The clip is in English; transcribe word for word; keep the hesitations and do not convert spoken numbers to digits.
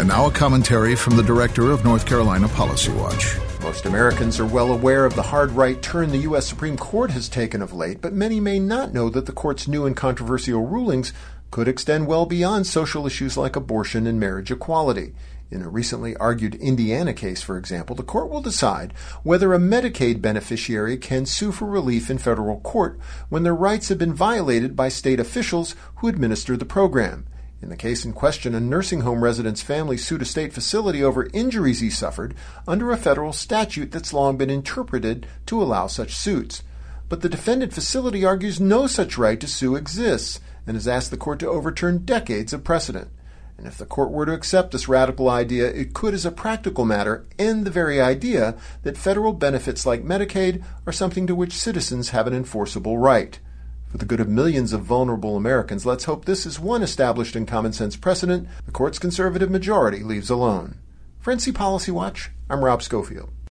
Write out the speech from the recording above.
And now a commentary from the director of North Carolina Policy Watch. Most Americans are well aware of the hard right turn the U S Supreme Court has taken of late, but many may not know that the court's new and controversial rulings could extend well beyond social issues like abortion and marriage equality. In a recently argued Indiana case, for example, the court will decide whether a Medicaid beneficiary can sue for relief in federal court when their rights have been violated by state officials who administer the program. In the case in question, a nursing home resident's family sued a state facility over injuries he suffered under a federal statute that's long been interpreted to allow such suits. But the defendant facility argues no such right to sue exists and has asked the court to overturn decades of precedent. And if the court were to accept this radical idea, it could, as a practical matter, end the very idea that federal benefits like Medicaid are something to which citizens have an enforceable right. For the good of millions of vulnerable Americans, let's hope this is one established and common-sense precedent the court's conservative majority leaves alone. For N C Policy Watch, I'm Rob Schofield.